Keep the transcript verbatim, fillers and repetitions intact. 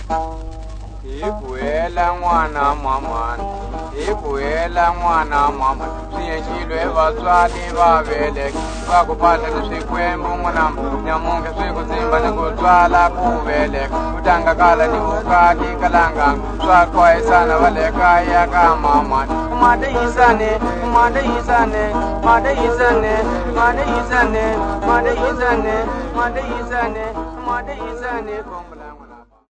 Ibuela mwana mama, ibuela mwana mama. Siyeshilwe baswali babele, bakuphatha nesikwembu mwanam. Nyamunge sikuzimba nikutwala kubele, utangakala nikukati kalanga. Swakwa isana baleka ya kamama. Made isane, made isane, made isane, made isane, made isane, made isane, made isane,